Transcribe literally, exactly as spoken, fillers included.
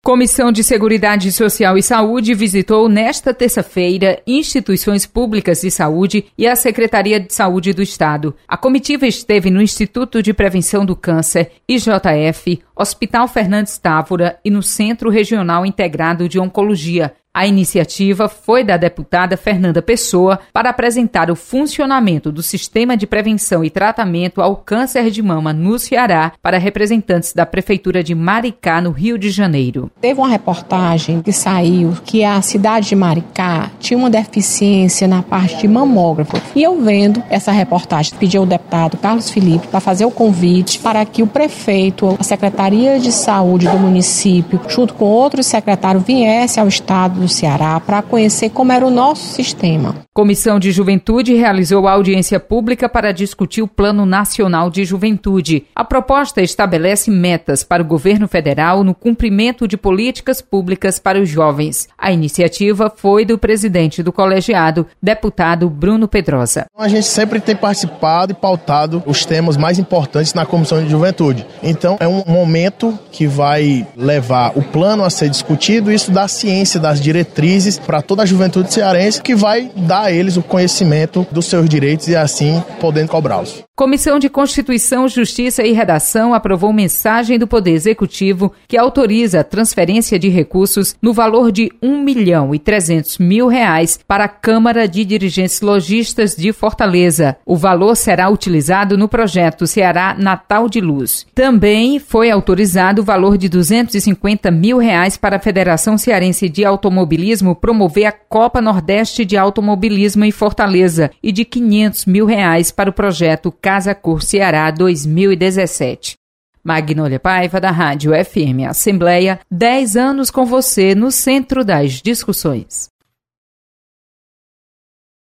Comissão de Seguridade Social e Saúde visitou nesta terça-feira instituições públicas de saúde e a Secretaria de Saúde do Estado. A comitiva esteve no Instituto de Prevenção do Câncer, I J F, Hospital Fernandes Távora e no Centro Regional Integrado de Oncologia. A iniciativa foi da deputada Fernanda Pessoa para apresentar o funcionamento do Sistema de Prevenção e Tratamento ao Câncer de Mama no Ceará para representantes da Prefeitura de Maricá, no Rio de Janeiro. Teve uma reportagem que saiu que a cidade de Maricá tinha uma deficiência na parte de mamógrafo. E eu vendo essa reportagem, pedi ao deputado Carlos Felipe para fazer o convite para que o prefeito, a Secretaria de Saúde do município, junto com outros secretários, viesse ao estado do Ceará para conhecer como era o nosso sistema. Comissão de Juventude realizou audiência pública para discutir o Plano Nacional de Juventude. A proposta estabelece metas para o governo federal no cumprimento de políticas públicas para os jovens. A iniciativa foi do presidente do colegiado, deputado Bruno Pedrosa. A gente sempre tem participado e pautado os temas mais importantes na Comissão de Juventude. Então, é um momento que vai levar o plano a ser discutido e isso dá ciência das diretrizes para toda a juventude cearense, que vai dar a eles o conhecimento dos seus direitos e assim podendo cobrá-los. Comissão de Constituição, Justiça e Redação aprovou mensagem do Poder Executivo que autoriza a transferência de recursos no valor de um milhão e trezentos mil reais para a Câmara de Dirigentes Lojistas de Fortaleza. O valor será utilizado no projeto Ceará Natal de Luz. Também foi autorizado o valor de duzentos e cinquenta mil reais para a Federação Cearense de Automobilismo promover a Copa Nordeste de Automobilismo em Fortaleza e de quinhentos mil reais para o projeto Casa Cor Ceará dois mil e dezessete. Magnólia Paiva, da Rádio F M Assembleia, dez anos com você no centro das discussões.